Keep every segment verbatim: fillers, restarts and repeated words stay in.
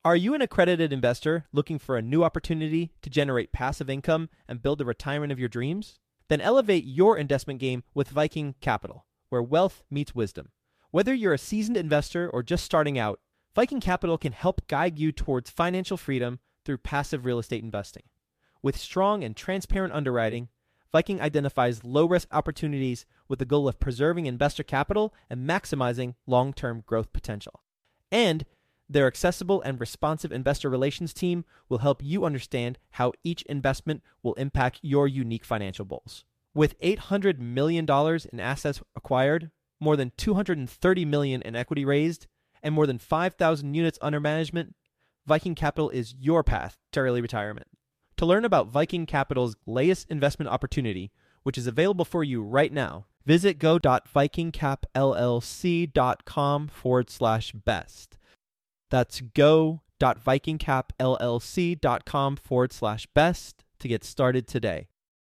Are you an accredited investor looking for a new opportunity to generate passive income and build the retirement of your dreams? Then elevate your investment game with Viking Capital, where wealth meets wisdom. Whether you're a seasoned investor or just starting out, Viking Capital can help guide you towards financial freedom through passive real estate investing. With strong and transparent underwriting, Viking identifies low-risk opportunities with the goal of preserving investor capital and maximizing long-term growth potential. And their accessible and responsive investor relations team will help you understand how each investment will impact your unique financial goals. With eight hundred million dollars in assets acquired, more than two hundred thirty million dollars in equity raised, and more than five thousand units under management, Viking Capital is your path to early retirement. To learn about Viking Capital's latest investment opportunity, which is available for you right now, visit go.vikingcapllc.com forward slash best. That's go.vikingcapllc.com forward slash best to get started today.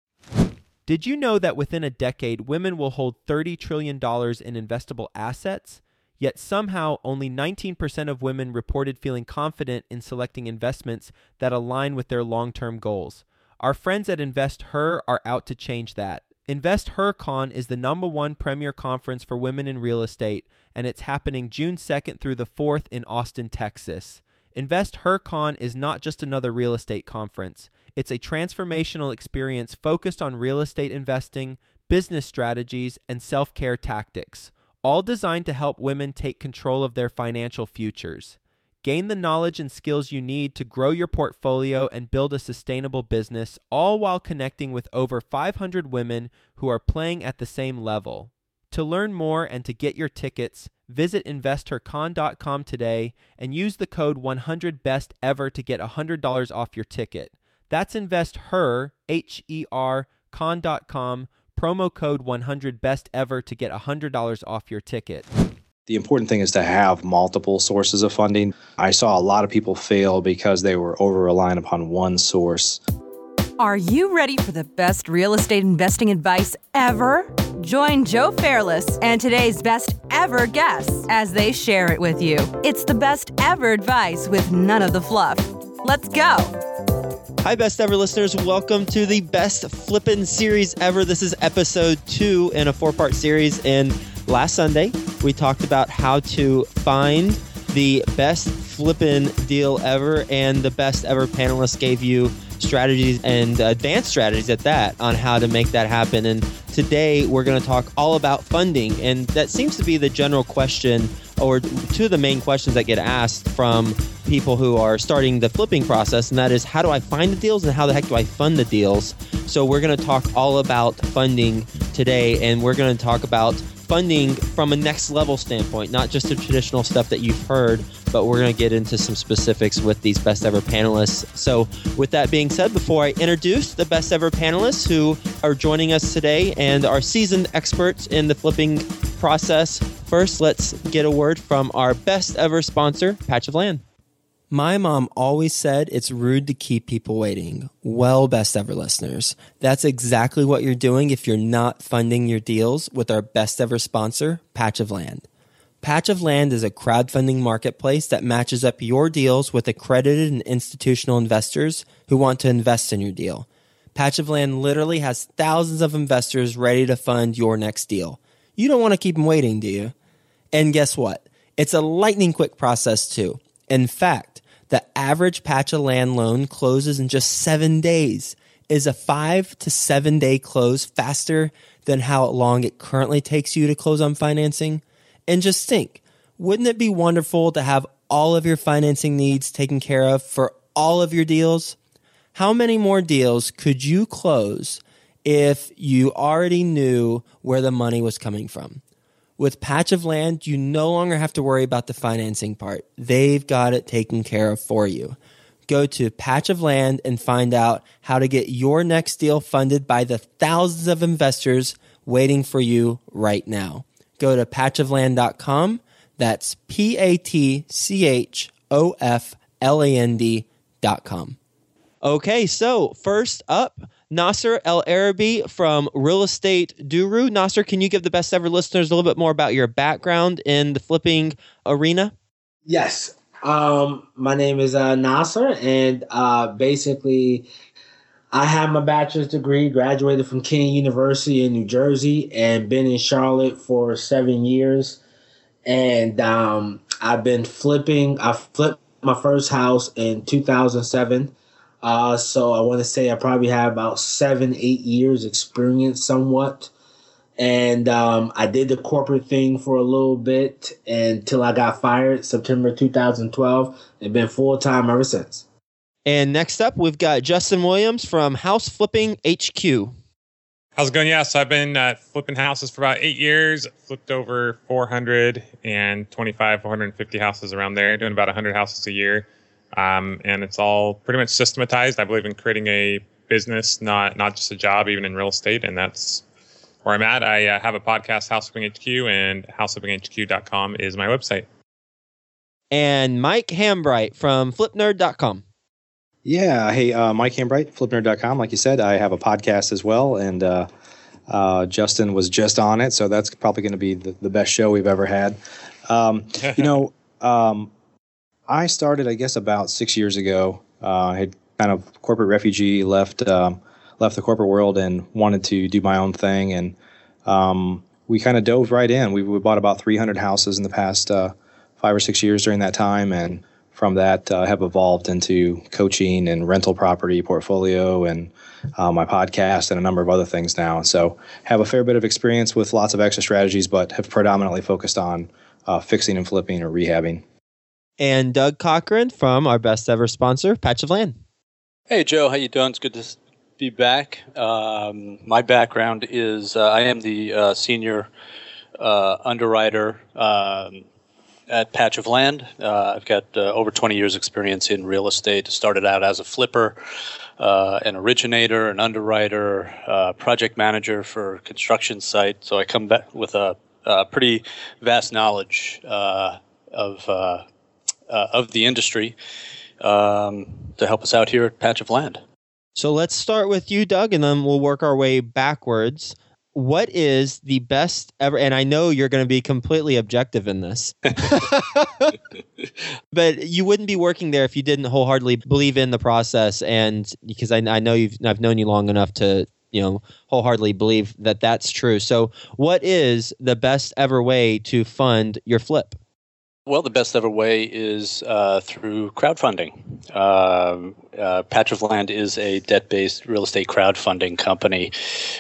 Did you know that within a decade, women will hold thirty trillion dollars in investable assets? Yet somehow only nineteen percent of women reported feeling confident in selecting investments that align with their long-term goals. Our friends at InvestHer are out to change that. InvestHerCon is the number one premier conference for women in real estate, and it's happening June second through the fourth in Austin, Texas. InvestHerCon is not just another real estate conference. It's a transformational experience focused on real estate investing, business strategies, and self-care tactics, all designed to help women take control of their financial futures. Gain the knowledge and skills you need to grow your portfolio and build a sustainable business, all while connecting with over five hundred women who are playing at the same level. To learn more and to get your tickets, visit investor con dot com today and use the code one hundred best ever to get one hundred dollars off your ticket. That's InvestHer, H E R, con dot com, promo code one hundred best ever to get one hundred dollars off your ticket. The important thing is to have multiple sources of funding. I saw a lot of people fail because they were over-reliant upon one source. Are you ready for the best real estate investing advice ever? Join Joe Fairless and today's best ever guests as they share it with you. It's the best ever advice with none of the fluff. Let's go. Hi, best ever listeners. Welcome to the best flippin' series ever. This is episode two in a four-part series. And last Sunday, we talked about how to find the best flippin' deal ever, and the best ever panelists gave you strategies and advanced strategies at that on how to make that happen. And today, we're going to talk all about funding. And that seems to be the general question, or two of the main questions that get asked from people who are starting the flipping process, and that is, how do I find the deals and how the heck do I fund the deals? So we're going to talk all about funding today, and we're going to talk about funding from a next level standpoint, not just the traditional stuff that you've heard, but we're going to get into some specifics with these best ever panelists. So with that being said, before I introduce the best ever panelists who are joining us today and are seasoned experts in the flipping process, first let's get a word from our best ever sponsor, Patch of Land. My mom always said it's rude to keep people waiting. Well, best ever listeners, that's exactly what you're doing if you're not funding your deals with our best ever sponsor, Patch of Land. Patch of Land is a crowdfunding marketplace that matches up your deals with accredited and institutional investors who want to invest in your deal. Patch of Land literally has thousands of investors ready to fund your next deal. You don't want to keep them waiting, do you? And guess what? It's a lightning quick process too. In fact, the average Patch of Land loan closes in just seven days. Is a five to seven day close faster than how long it currently takes you to close on financing? And just think, wouldn't it be wonderful to have all of your financing needs taken care of for all of your deals? How many more deals could you close if you already knew where the money was coming from? With Patch of Land, you no longer have to worry about the financing part. They've got it taken care of for you. Go to Patch of Land and find out how to get your next deal funded by the thousands of investors waiting for you right now. Go to patch of land dot com. That's P A T C H O F L A N D dot com. Okay, so first up, Nasser El-Arabi from Real Estate Duru. Nasser, can you give the best ever listeners a little bit more about your background in the flipping arena? Yes. Um, my name is uh, Nasser, and uh, basically, I have my bachelor's degree, graduated from Kenyon University in New Jersey, and been in Charlotte for seven years. And um, I've been flipping. I flipped my first house in two thousand seven. Uh, so I want to say I probably have about seven, eight years experience somewhat. And um, I did the corporate thing for a little bit until I got fired September two thousand twelve, and been full-time ever since. And next up, we've got Justin Williams from House Flipping H Q. How's it going? Yeah, so I've been uh, flipping houses for about eight years. Flipped over four hundred twenty-five, four hundred fifty houses around there, doing about one hundred houses a year. Um, and it's all pretty much systematized. I believe in creating a business, not not just a job, even in real estate. And that's where I'm at. I uh, have a podcast, House Flipping H Q, and house flipping h q dot com is my website. And Mike Hambright from flip nerd dot com. Yeah. Hey, uh, Mike Hambright, flip nerd dot com. Like you said, I have a podcast as well, and uh, uh, Justin was just on it, so that's probably going to be the, the best show we've ever had. Um, you know, um, I started, I guess, about six years ago. Uh, I had kind of corporate refugee, left um, left the corporate world, and wanted to do my own thing, and um, we kind of dove right in. We, we bought about three hundred houses in the past uh, five or six years during that time, and from that, uh, have evolved into coaching and rental property portfolio and uh, my podcast and a number of other things now. So have a fair bit of experience with lots of extra strategies, but have predominantly focused on uh, fixing and flipping or rehabbing. And Doug Cochran from our best ever sponsor, Patch of Land. Hey, Joe. How you doing? It's good to be back. Um, my background is uh, I am the uh, senior uh, underwriter um, at Patch of Land. Uh, I've got uh, over twenty years experience in real estate. Started out as a flipper, uh, an originator, an underwriter, uh, project manager for a construction site. So I come back with a, a pretty vast knowledge uh, of uh, uh, of the industry um, to help us out here at Patch of Land. So let's start with you, Doug, and then we'll work our way backwards. What is the best ever, and I know you're going to be completely objective in this, but you wouldn't be working there if you didn't wholeheartedly believe in the process, and because I, I know you've, I've known you long enough to, you know, wholeheartedly believe that that's true. So what is the best ever way to fund your flip? Well, the best ever way is uh, through crowdfunding. Um, uh, Patch of Land is a debt-based real estate crowdfunding company.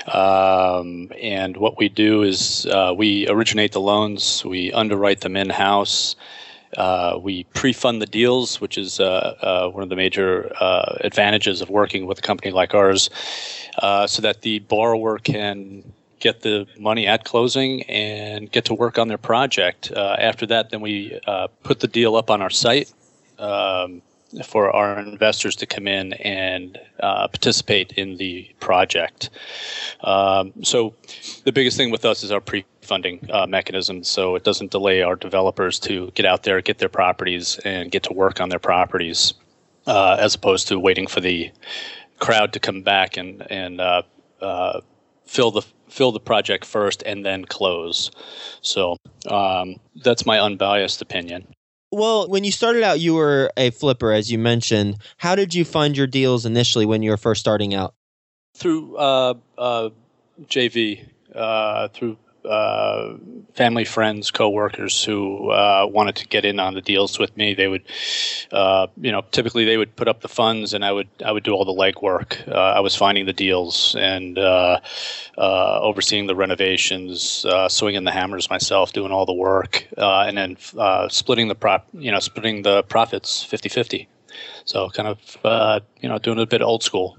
Um, and what we do is uh, we originate the loans, we underwrite them in-house, uh, we pre-fund the deals, which is uh, uh, one of the major uh, advantages of working with a company like ours, uh, so that the borrower can get the money at closing and get to work on their project. Uh, after that, then we uh, put the deal up on our site um, for our investors to come in and uh, participate in the project. Um, so the biggest thing with us is our pre-funding uh, mechanism, so it doesn't delay our developers to get out there, get their properties, and get to work on their properties, uh, as opposed to waiting for the crowd to come back and, and uh, uh, fill the fill the project first and then close. So um, that's my unbiased opinion. Well, when you started out, you were a flipper, as you mentioned. How did you fund your deals initially when you were first starting out? Through uh, uh, J V, uh, through uh, family, friends, coworkers who uh, wanted to get in on the deals with me. They would, uh, you know, typically they would put up the funds, and I would I would do all the legwork. Uh, I was finding the deals and uh, uh, overseeing the renovations, uh, swinging the hammers myself, doing all the work, uh, and then uh, splitting the prop, you know, splitting the profits fifty-fifty. So kind of, uh, you know, doing it a bit old school.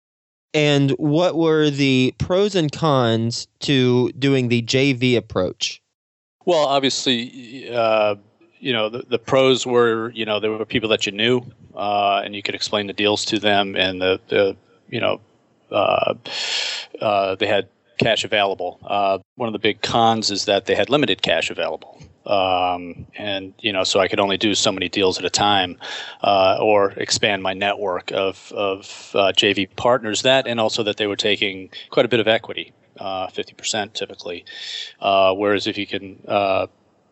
And what were the pros and cons to doing the J V approach? Well, obviously, uh, you know, the, the pros were, you know, there were people that you knew, uh, and you could explain the deals to them, and the, the you know, uh, uh, they had cash available. Uh, one of the big cons is that they had limited cash available. Um, and, you know, so I could only do so many deals at a time, uh, or expand my network of, of, uh, J V partners, that, and also that they were taking quite a bit of equity, uh, fifty percent typically. Uh, whereas if you can, uh,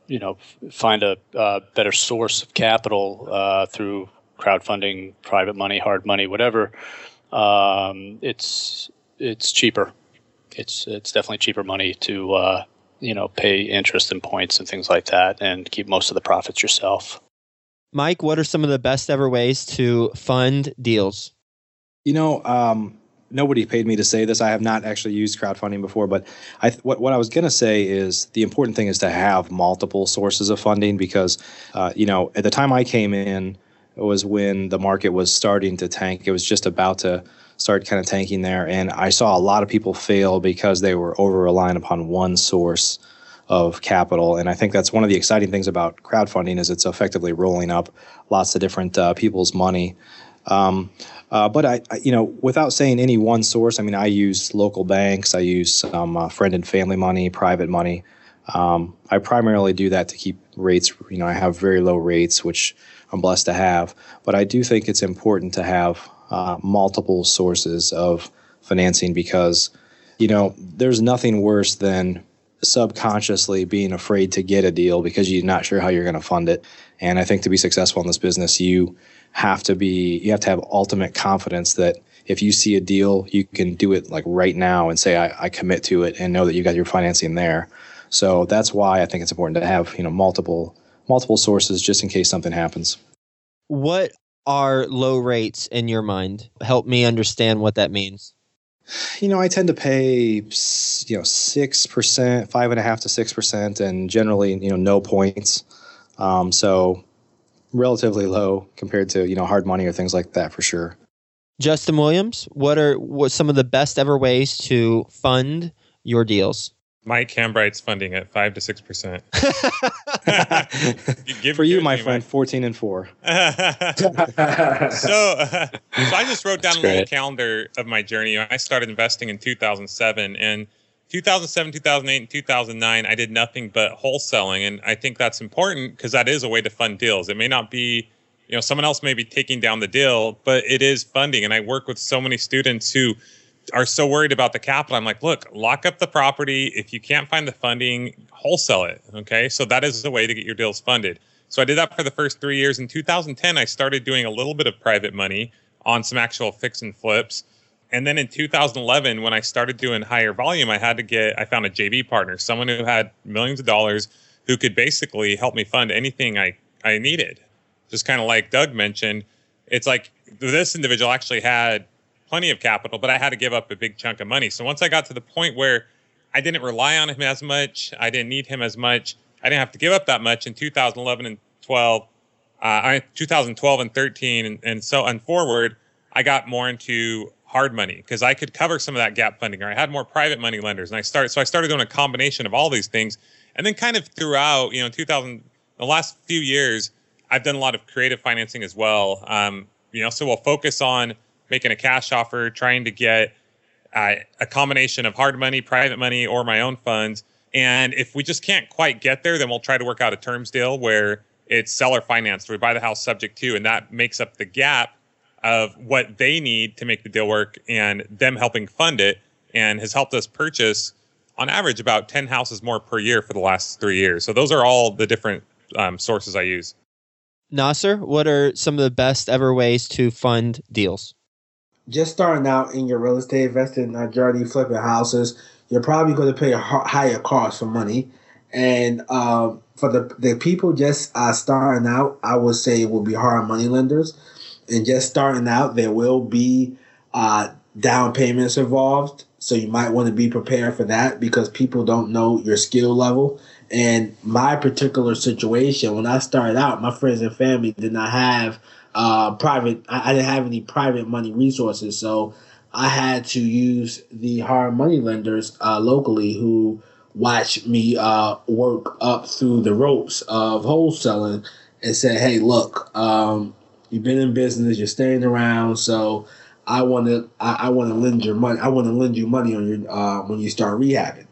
you know, f- find a uh, better source of capital uh, through crowdfunding, private money, hard money, whatever, um, it's it's cheaper. It's it's definitely cheaper money to uh, you know pay interest and points and things like that, and keep most of the profits yourself. Mike, what are some of the best ever ways to fund deals? You know, um, nobody paid me to say this. I have not actually used crowdfunding before, but I th- what what I was going to say is the important thing is to have multiple sources of funding because, uh, you know, at the time I came in, it was when the market was starting to tank. It was just about to start kind of tanking there, and I saw a lot of people fail because they were over reliant upon one source of capital. And I think that's one of the exciting things about crowdfunding is it's effectively rolling up lots of different uh, people's money. Um, uh, but I, I, you know, without saying any one source, I mean, I use local banks, I use some uh, friend and family money, private money. Um, I primarily do that to keep rates. You know, I have very low rates, which I'm blessed to have. But I do think it's important to have uh, multiple sources of financing because, you know, there's nothing worse than subconsciously being afraid to get a deal because you're not sure how you're going to fund it. And I think to be successful in this business, you have to be, you have to have ultimate confidence that if you see a deal, you can do it like right now and say, I, I commit to it and know that you got your financing there. So that's why I think it's important to have, you know, multiple, multiple sources just in case something happens. What are low rates in your mind? Help me understand what that means. You know, I tend to pay, you know, six percent, five and a half to six percent, and generally, you know, no points. Um, so relatively low compared to, you know, hard money or things like that for sure. Justin Williams, what are what some of the best ever ways to fund your deals? Mike Cambright's funding at five to six percent. For you, my friend, fourteen and four. so, uh, so I just wrote down That's a little great. calendar of my journey. I started investing in two thousand seven, and two thousand seven, two thousand eight, and two thousand nine, I did nothing but wholesaling, and I think that's important because that is a way to fund deals. It may not be, you know, someone else may be taking down the deal, but it is funding. And I work with so many students who are so worried about the capital. I'm like, look, lock up the property. If you can't find the funding, wholesale it. Okay. So that is the way to get your deals funded. So I did that for the first three years. In two thousand ten, I started doing a little bit of private money on some actual fix and flips. And then in two thousand eleven, when I started doing higher volume, I had to get, I found a J V partner, someone who had millions of dollars who could basically help me fund anything I, I needed. Just kind of like Doug mentioned, it's like this individual actually had plenty of capital, but I had to give up a big chunk of money. So once I got to the point where I didn't rely on him as much, I didn't need him as much, I didn't have to give up that much in two thousand eleven and twelve, uh, I, two thousand twelve and thirteen, and, and so on forward, I got more into hard money because I could cover some of that gap funding, or I had more private money lenders. And I started, so I started doing a combination of all these things. And then kind of throughout, you know, two thousand, the last few years, I've done a lot of creative financing as well. Um, you know, so we'll focus on making a cash offer, trying to get uh, a combination of hard money, private money, or my own funds. And if we just can't quite get there, then we'll try to work out a terms deal where it's seller financed. We buy the house subject to, and that makes up the gap of what they need to make the deal work and them helping fund it, and has helped us purchase on average about ten houses more per year for the last three years. So those are all the different um, sources I use. Nasser, what are some of the best ever ways to fund deals? Just starting out in your real estate investing, uh, journey, flipping houses, you're probably going to pay a h- higher cost for money. And um, for the the people just uh, starting out, I would say it will be hard money lenders. And just starting out, there will be uh, down payments involved. So you might want to be prepared for that because people don't know your skill level. And my particular situation, when I started out, my friends and family did not have uh, private, I, I didn't have any private money resources. So I had to use the hard money lenders uh, locally who watched me uh, work up through the ropes of wholesaling and said, hey, look, um, you've been in business, you're staying around, so I want to I, I want to lend your money. I want to lend you money on your uh, when you start rehabbing.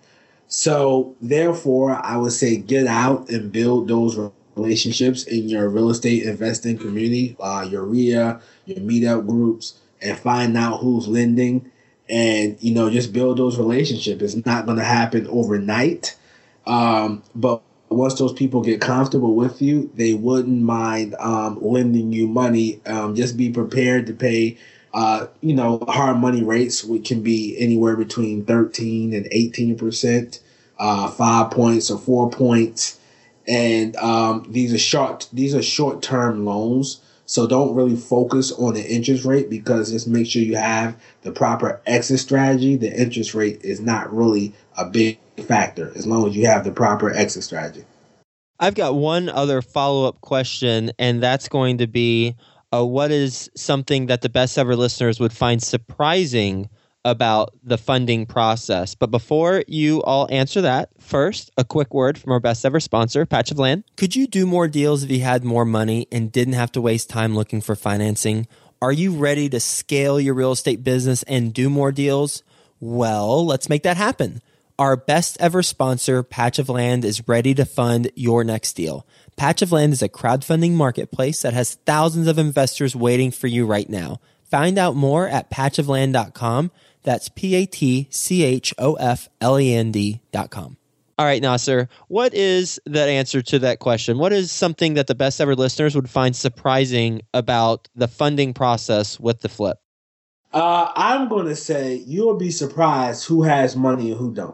So therefore, I would say get out and build those relationships in your real estate investing community, uh, your R I A, your meetup groups, and find out who's lending, and you know just build those relationships. It's not going to happen overnight, um, but once those people get comfortable with you, they wouldn't mind um, lending you money. Um, just be prepared to pay, uh, you know, hard money rates, which can be anywhere between thirteen and eighteen percent, uh, five points or four points. And um, these are short, these are short-term loans. So don't really focus on the interest rate, because just make sure you have the proper exit strategy. The interest rate is not really a big factor as long as you have the proper exit strategy. I've got one other follow-up question, and that's going to be, uh, what is something that the Best Ever listeners would find surprising about the funding process? But before you all answer that, first, a quick word from our Best Ever sponsor, Patch of Land. Could you do more deals if you had more money and didn't have to waste time looking for financing? Are you ready to scale your real estate business and do more deals? Well, let's make that happen. Our Best Ever sponsor, Patch of Land, is ready to fund your next deal. Patch of Land is a crowdfunding marketplace that has thousands of investors waiting for you right now. Find out more at patch of land dot com. That's P A T C H O F L E N D dot com. All right, Nasser, what is that answer to that question? What is something that the Best Ever listeners would find surprising about the funding process with the flip? Uh, I'm going to say you'll be surprised who has money and who don't.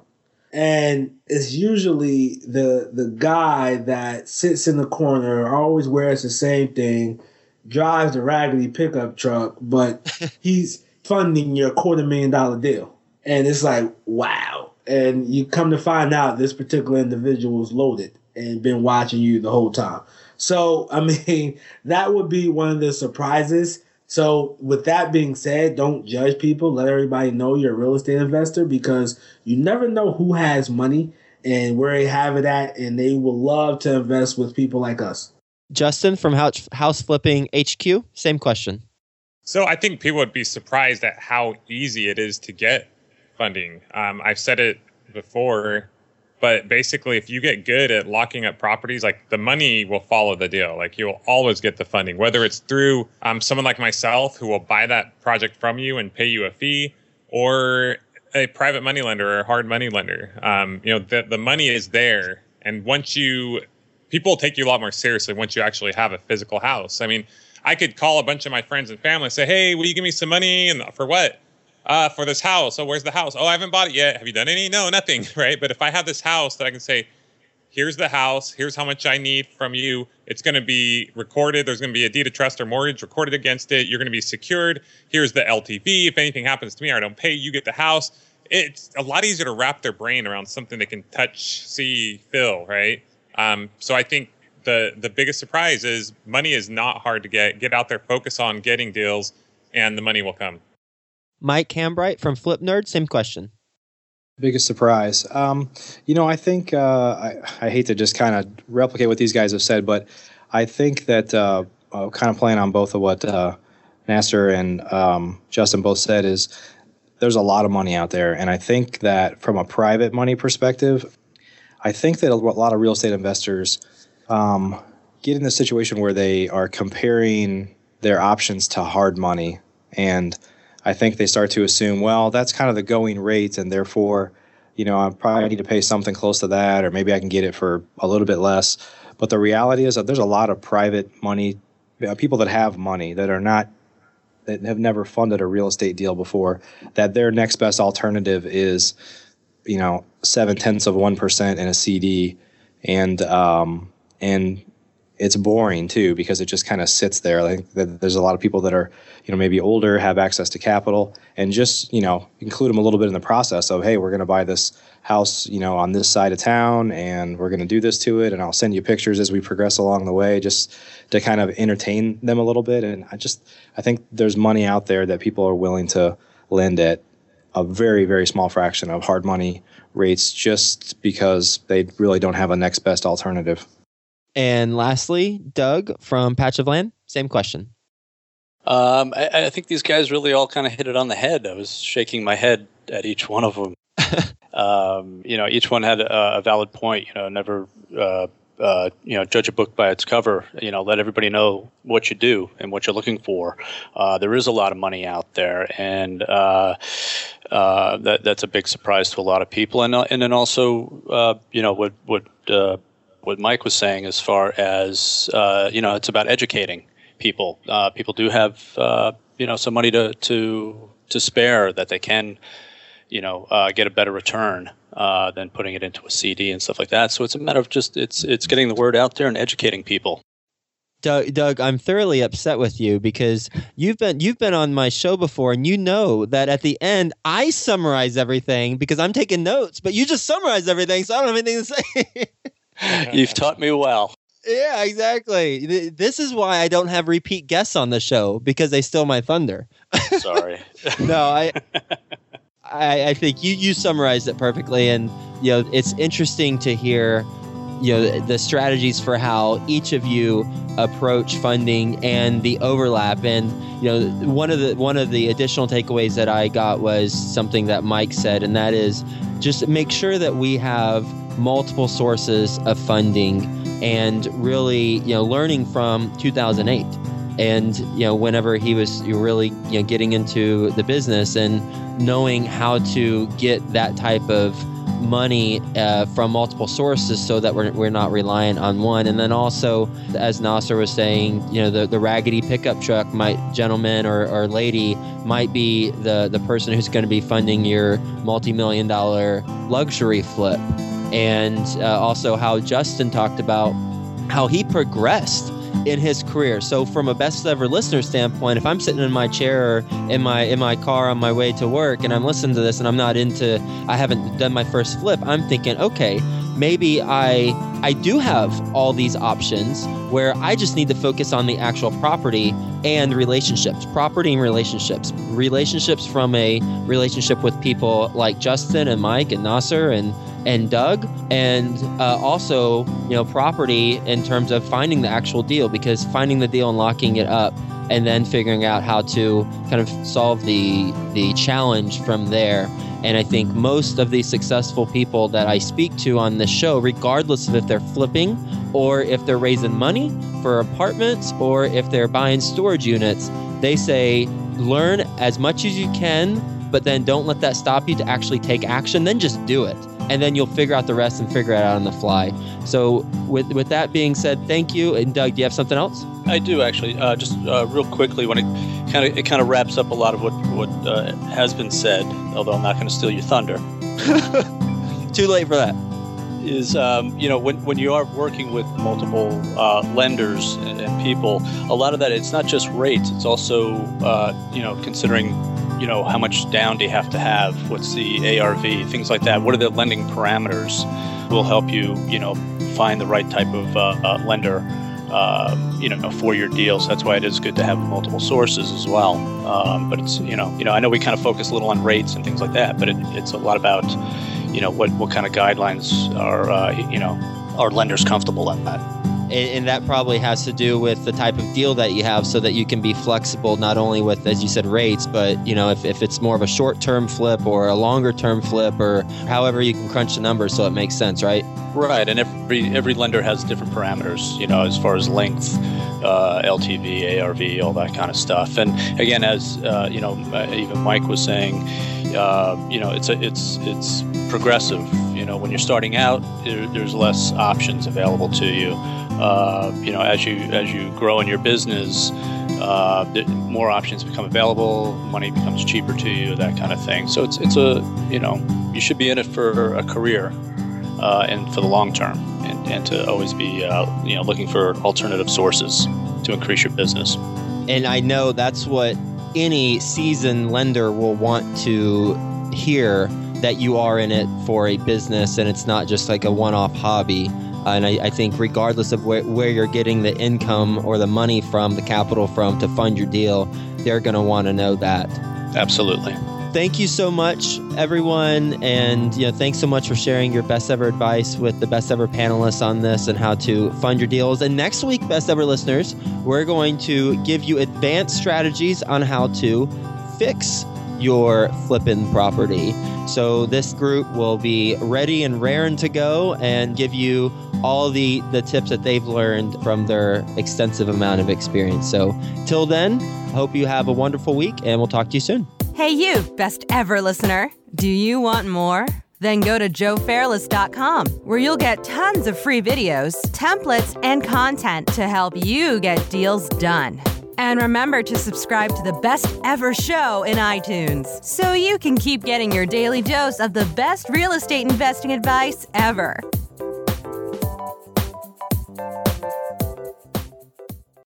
And it's usually the the guy that sits in the corner, always wears the same thing, drives the raggedy pickup truck, but he's funding your quarter million dollar deal. And it's like, wow. And you come to find out this particular individual is loaded and been watching you the whole time. So, I mean, that would be one of the surprises. So with that being said, don't judge people. Let everybody know you're a real estate investor, because you never know who has money and where they have it at, and they will love to invest with people like us. Justin from House, House Flipping H Q, same question. So I think people would be surprised at how easy it is to get funding. Um, I've said it before, but basically if you get good at locking up properties, like the money will follow the deal. Like you'll always get the funding, whether it's through um, someone like myself who will buy that project from you and pay you a fee, or a private money lender or a hard money lender. Um, you know, the, the money is there. And once you, people will take you a lot more seriously once you actually have a physical house. I mean, I could call a bunch of my friends and family and say, hey, will you give me some money? And for what? Uh, for this house. Oh, where's the house? Oh, I haven't bought it yet. Have you done any? No, nothing, right? But if I have this house that I can say, here's the house, here's how much I need from you. It's going to be recorded. There's going to be a deed of trust or mortgage recorded against it. You're going to be secured. Here's the L T V. If anything happens to me or I don't pay, you get the house. It's a lot easier to wrap their brain around something they can touch, see, feel, right? Um, so I think the the biggest surprise is money is not hard to get. Get out there, focus on getting deals, and the money will come. Mike Hambright from Flip Nerd, same question. Biggest surprise. Um, you know, I think uh, I, I hate to just kind of replicate what these guys have said, but I think that uh, uh, kind of playing on both of what uh, Nasser and um, Justin both said is there's a lot of money out there. And I think that from a private money perspective, I think that a lot of real estate investors um, get in the situation where they are comparing their options to hard money. And I think they start to assume, well, that's kind of the going rate, and therefore, you know, I probably need to pay something close to that, or maybe I can get it for a little bit less. But the reality is that there's a lot of private money, uh, people that have money that are not, that have never funded a real estate deal before, that their next best alternative is, you know, seven tenths of one percent in a C D, and um, and it's boring too, because it just kind of sits there. Like there's a lot of people that are, you know, maybe older, have access to capital, and just, you know, include them a little bit in the process of, hey, we're going to buy this house, you know, on this side of town, and we're going to do this to it, and I'll send you pictures as we progress along the way, just to kind of entertain them a little bit. And I just, I think there's money out there that people are willing to lend at a very, very small fraction of hard money rates, just because they really don't have a next best alternative. And lastly, Doug from Patch of Land, same question. Um, I, I think these guys really all kind of hit it on the head. I was shaking my head at each one of them. um, you know, each one had a, a valid point. You know, never, uh, uh, you know, judge a book by its cover. You know, let everybody know what you do and what you're looking for. Uh, there is a lot of money out there, and uh, uh, that that's a big surprise to a lot of people. And uh, and then also, uh, you know, what what. Uh, what Mike was saying as far as, uh, you know, it's about educating people. Uh, people do have, uh, you know, some money to, to, to spare that they can, you know, uh, get a better return uh, than putting it into a C D and stuff like that. So it's a matter of just, it's, it's getting the word out there and educating people. Doug, Doug, I'm thoroughly upset with you because you've been you've been on my show before, and you know that at the end I summarize everything because I'm taking notes, but you just summarize everything, so I don't have anything to say. You've taught me well. Yeah, exactly. This is why I don't have repeat guests on the show, because they steal my thunder. Sorry. No, I, I I think you you summarized it perfectly, and you know it's interesting to hear, you know, the strategies for how each of you approach funding and the overlap. And you know, one of the one of the additional takeaways that I got was something that Mike said, and that is just make sure that we have multiple sources of funding, and really, you know, learning from two thousand eight, and you know, whenever he was really, you know, getting into the business and knowing how to get that type of money uh, from multiple sources so that we're, we're not reliant on one. And then also, as Nasser was saying, you know, the, the raggedy pickup truck might, gentleman or, or lady, might be the, the person who's going to be funding your multi-million dollar luxury flip. And uh, also how Justin talked about how he progressed in his career. So from a best ever listener standpoint, if I'm sitting in my chair or in my in my car on my way to work and I'm listening to this and I'm not into, I haven't done my first flip, I'm thinking, okay, maybe I I do have all these options where I just need to focus on the actual property and relationships, property and relationships, relationships from a relationship with people like Justin and Mike and Nasser and and Doug, and uh, also, you know, property in terms of finding the actual deal, because finding the deal and locking it up and then figuring out how to kind of solve the the challenge from there. And I think most of the successful people that I speak to on this show, regardless of if they're flipping or if they're raising money for apartments or if they're buying storage units, they say learn as much as you can, but then don't let that stop you to actually take action. Then just do it. And then you'll figure out the rest and figure it out on the fly. So with with that being said, thank you. And Doug, do you have something else? I do, actually. Uh, just uh, real quickly, when it kind of it kind of wraps up a lot of what what uh, has been said, although I'm not going to steal your thunder. Too late for that. Is um, you know, when when you are working with multiple uh, lenders and, and people, a lot of that, it's not just rates. It's also uh, you know, considering, you know, how much down do you have to have? What's the A R V? Things like that. What are the lending parameters? Will help you, you know, find the right type of uh, uh, lender, uh, you know, for your deal. So that's why it is good to have multiple sources as well. Um, but it's, you know, you know, I know we kind of focus a little on rates and things like that, but it, it's a lot about, you know, what what kind of guidelines are, uh, you know, are lenders comfortable in that. And that probably has to do with the type of deal that you have, so that you can be flexible, not only with, as you said, rates, but, you know, if, if it's more of a short-term flip or a longer-term flip, or however you can crunch the numbers so it makes sense, right? Right, and every every lender has different parameters, you know, as far as length, uh, L T V, A R V, all that kind of stuff. And again, as uh, you know, even Mike was saying, uh, you know, it's a, it's it's progressive. You know, when you're starting out, there, there's less options available to you. Uh, you know, as you as you grow in your business, uh, more options become available. Money becomes cheaper to you, that kind of thing. So it's it's a, you know, you should be in it for a career. Uh, and for the long term, and, and to always be, uh, you know, looking for alternative sources to increase your business. And I know that's what any seasoned lender will want to hear, that you are in it for a business and it's not just like a one-off hobby. Uh, and I, I think regardless of where, where you're getting the income or the money from, the capital from to fund your deal, they're going to want to know that. Absolutely. Thank you so much, everyone. And you know, thanks so much for sharing your best ever advice with the best ever panelists on this and how to fund your deals. And next week, best ever listeners, we're going to give you advanced strategies on how to fix your flipping property. So this group will be ready and raring to go and give you all the, the tips that they've learned from their extensive amount of experience. So till then, hope you have a wonderful week, and we'll talk to you soon. Hey, you, best ever listener. Do you want more? Then go to joe fairless dot com, where you'll get tons of free videos, templates, and content to help you get deals done. And remember to subscribe to the Best Ever Show in iTunes so you can keep getting your daily dose of the best real estate investing advice ever.